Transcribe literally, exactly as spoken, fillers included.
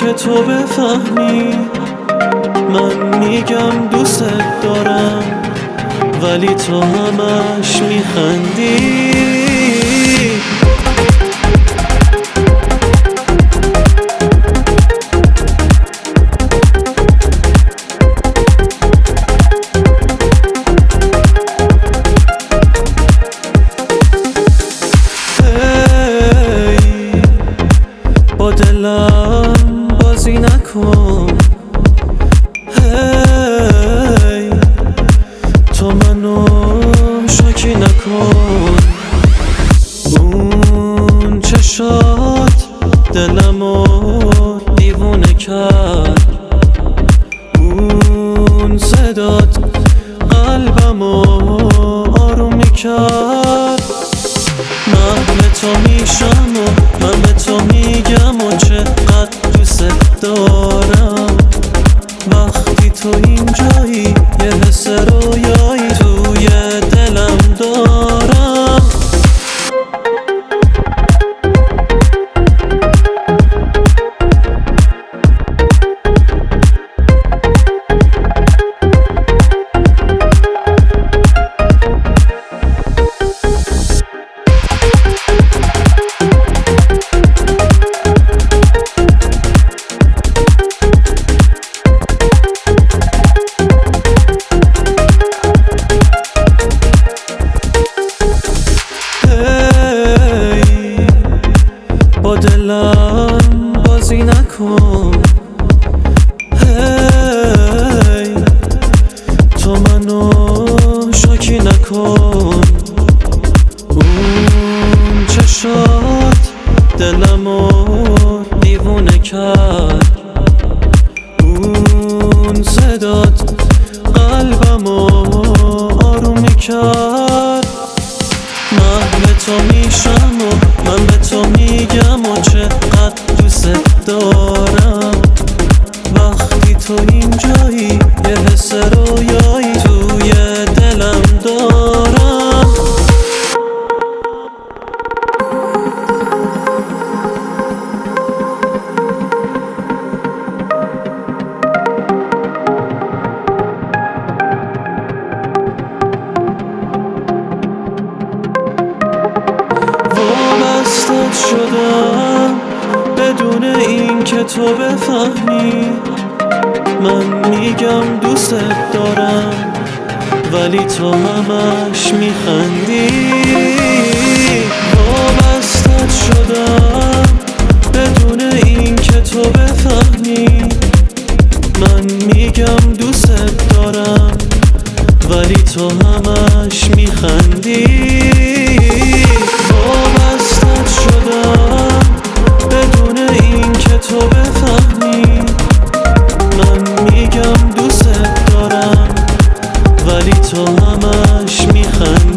که تو بفهمی. من میگم دوست دارم ولی تو همش میخندی. با دلم بازی نکن، هی تو منو شاکی نکن. اون چشات دلمو دیوونه کرد، اون صدات قلبمو آروم میکرد. من به تو میشم و من به تو میگم و چقدر دوست دارم. وقتی تو اینجایی یه حس رویایی توی دلم دارم. با دلم بازی نکن، هی تو منو شاکی نکن. اون چشات دلمو دیوونه کرد، اون صدات قلبمو آروم میکرد. من به تو میشم و من به تو میگم و چقدر دوست دارم. وقتی تو اینجایی یه حس رویایی توی دلم دارم. وابستت شدم بدون این که تو بفهمی. من میگم دوست دارم ولی تو همش میخندی. وابستت شدم بدون این که تو بفهمی. من میگم دوست دارم ولی تو همش میخندی. وابستت شدم بدون این که تو بفهمی. من میگم دوست دارم ولی تو همش میخندی.